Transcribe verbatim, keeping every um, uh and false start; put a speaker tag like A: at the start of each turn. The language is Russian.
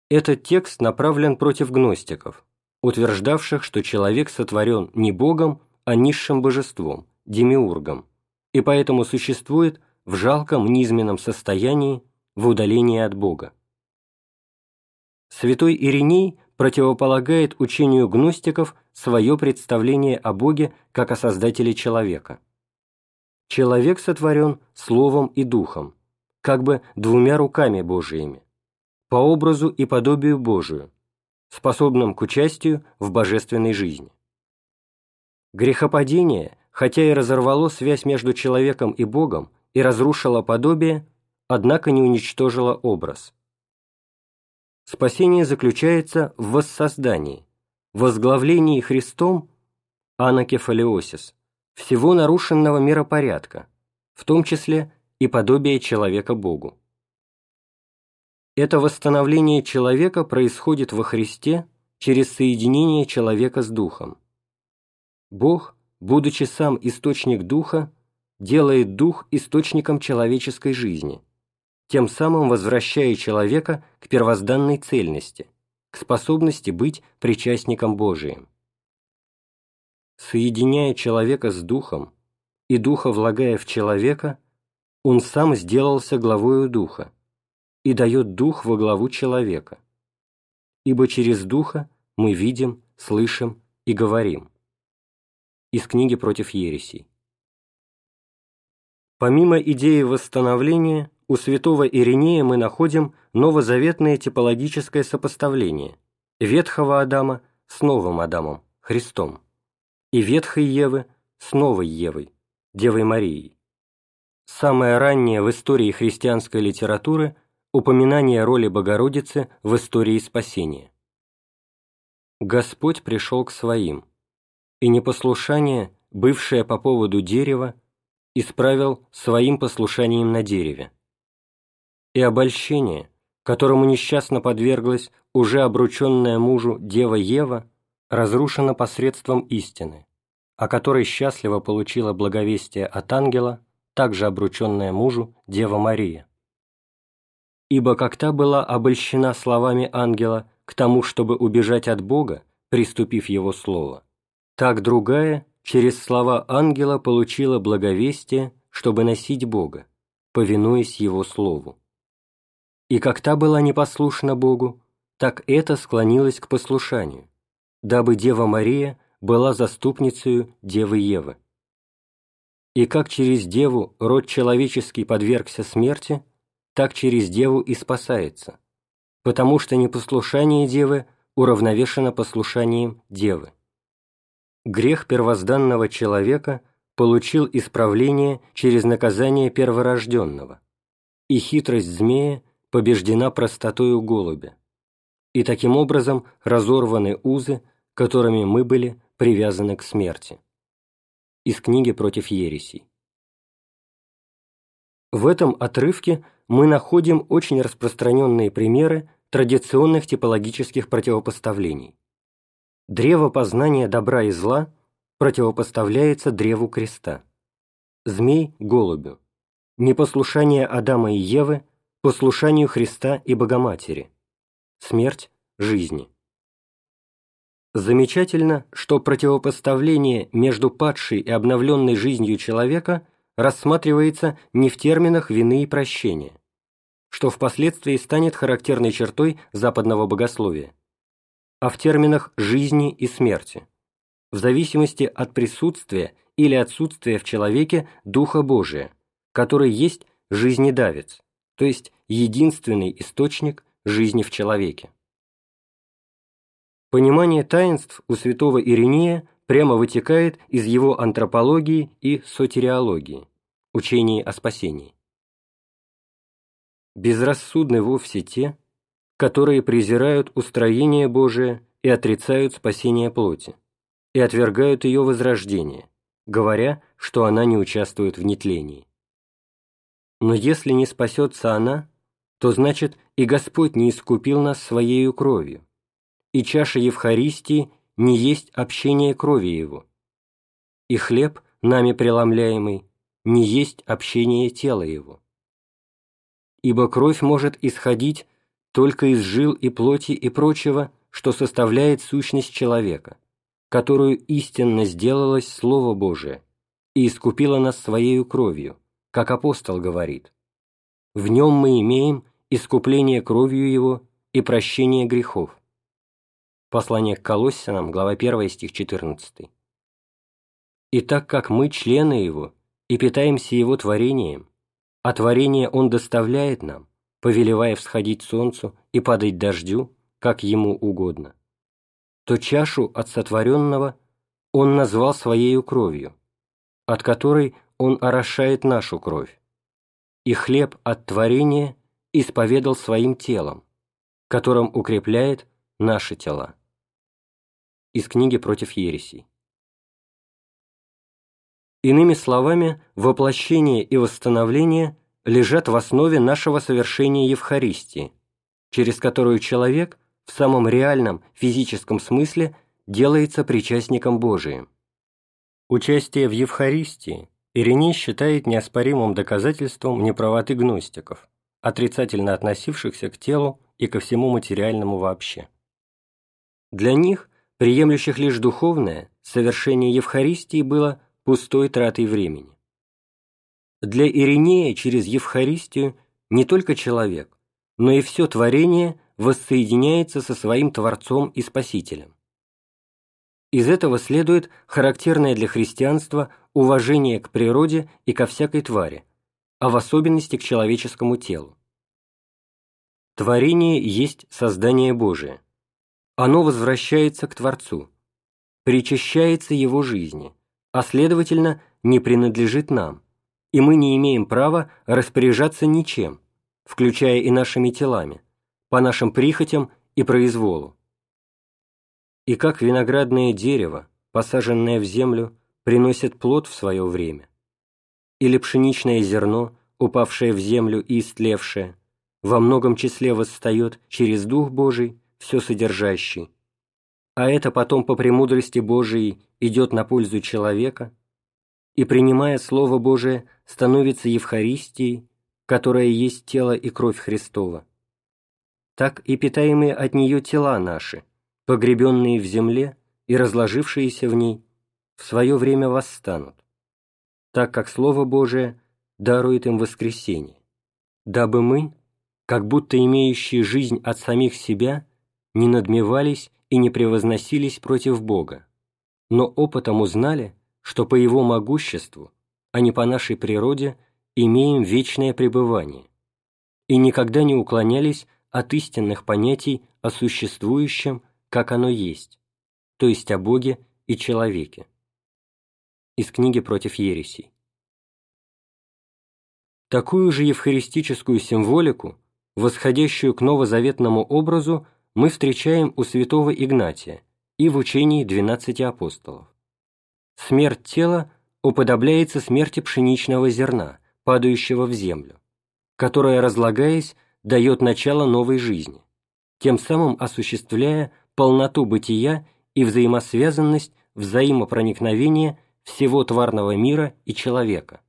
A: Этот текст направлен против гностиков, утверждавших, что человек сотворен не Богом, а низшим божеством, демиургом, и поэтому существует в жалком низменном состоянии, в удалении от Бога. Святой Ириней противополагает учению гностиков свое представление о Боге как о Создателе человека. Человек сотворен Словом и Духом, как бы двумя руками Божиими, по образу и подобию Божию, способным к участию в божественной жизни. Грехопадение, хотя и разорвало связь между человеком и Богом и разрушило подобие, однако не уничтожило образ. Спасение заключается в воссоздании, возглавлении Христом анакефалиосис всего нарушенного миропорядка, в том числе и подобие человека Богу. Это восстановление человека происходит во Христе через соединение человека с Духом. Бог, будучи сам источник Духа, делает Дух источником человеческой жизни, тем самым возвращая человека к первозданной цельности, к способности быть причастником Божиим. Соединяя человека с Духом и Духа влагая в человека, Он сам сделался главою Духа и дает Дух во главу человека, ибо через Духа мы видим, слышим и говорим. Из книги «Против ересей». Помимо идеи восстановления, у святого Иринея мы находим новозаветное типологическое сопоставление ветхого Адама с новым Адамом, Христом, и ветхой Евы с новой Евой, Девой Марией. Самое раннее в истории христианской литературы упоминание роли Богородицы в истории спасения. Господь пришел к своим, и непослушание, бывшее по поводу дерева, исправил своим послушанием на дереве. И обольщение, которому несчастно подверглась уже обрученная мужу Дева Ева, разрушено посредством истины, о которой счастливо получила благовестие от ангела, также обрученная мужу Дева Мария. Ибо как та была обольщена словами ангела к тому, чтобы убежать от Бога, приступив его слово, так другая через слова ангела получила благовестие, чтобы носить Бога, повинуясь его слову. И как та была непослушна Богу, так эта склонилась к послушанию, дабы Дева Мария была заступницею Девы Евы. И как через Деву род человеческий подвергся смерти, так через Деву и спасается, потому что непослушание Девы уравновешено послушанием Девы. Грех первозданного человека получил исправление через наказание перворожденного, и хитрость змея побеждена простотою голубя, и таким образом разорваны узы, которыми мы были привязаны к смерти. Из книги «Против ересей». В этом отрывке мы находим очень распространенные примеры традиционных типологических противопоставлений. Древо познания добра и зла противопоставляется древу креста, змей – голубю, непослушание Адама и Евы – послушанию Христа и Богоматери, смерть – жизни. Замечательно, что противопоставление между падшей и обновленной жизнью человека рассматривается не в терминах вины и прощения, что впоследствии станет характерной чертой западного богословия, а в терминах жизни и смерти, в зависимости от присутствия или отсутствия в человеке Духа Божия, который есть жизнедавец, то есть единственный источник жизни в человеке. Понимание таинств у святого Иринея прямо вытекает из его антропологии и сотериологии, учений о спасении. Безрассудны вовсе те, которые презирают устроение Божие и отрицают спасение плоти, и отвергают ее возрождение, говоря, что она не участвует в нетлении. Но если не спасется она, то значит и Господь не искупил нас Своею кровью, и чаша Евхаристии не есть общение крови Его, и хлеб, нами преломляемый, не есть общение тела Его. Ибо кровь может исходить только из жил и плоти и прочего, что составляет сущность человека, которую истинно сделалось Слово Божие и искупило нас Своею кровью, как апостол говорит: «В нем мы имеем искупление кровью Его и прощение грехов». Послание к Колоссянам, глава первая, стих четырнадцатый. «И так как мы члены Его и питаемся Его творением, а творение Он доставляет нам, повелевая всходить солнцу и падать дождю, как Ему угодно, то чашу от сотворенного Он назвал Своею кровью, от которой Он орошает нашу кровь, и хлеб от творения исповедал Своим телом, которым укрепляет наши тела». Из книги «Против ересей». Иными словами, воплощение и восстановление лежат в основе нашего совершения Евхаристии, через которую человек в самом реальном физическом смысле делается причастником Божиим. Участие в Евхаристии Ириней считает неоспоримым доказательством неправоты гностиков, отрицательно относившихся к телу и ко всему материальному вообще. Для них, приемлющих лишь духовное, совершение Евхаристии было пустой тратой времени. Для Иринея через Евхаристию не только человек, но и все творение воссоединяется со своим Творцом и Спасителем. Из этого следует характерное для христианства уважение к природе и ко всякой твари, а в особенности к человеческому телу. Творение есть создание Божие. Оно возвращается к Творцу, причащается Его жизни, а следовательно, не принадлежит нам, и мы не имеем права распоряжаться ничем, включая и нашими телами, по нашим прихотям и произволу. И как виноградное дерево, посаженное в землю, приносит плод в свое время, или пшеничное зерно, упавшее в землю и истлевшее, во многом числе восстает через Дух Божий, все содержащий, а это потом по премудрости Божией идет на пользу человека, и, принимая Слово Божие, становится Евхаристией, которая есть тело и кровь Христова, так и питаемые от нее тела наши, погребенные в земле и разложившиеся в ней, в свое время восстанут, так как Слово Божие дарует им воскресение, дабы мы, как будто имеющие жизнь от самих себя, не надмевались и не превозносились против Бога, но опытом узнали, что по Его могуществу, а не по нашей природе, имеем вечное пребывание, и никогда не уклонялись от истинных понятий о существующем, как оно есть, то есть о Боге и человеке. Из книги «Против ересей». Такую же евхаристическую символику, восходящую к новозаветному образу, мы встречаем у святого Игнатия и в учении двенадцати апостолов. Смерть тела уподобляется смерти пшеничного зерна, падающего в землю, которая, разлагаясь, дает начало новой жизни, тем самым осуществляя полноту бытия и взаимосвязанность, взаимопроникновения всего тварного мира и человека.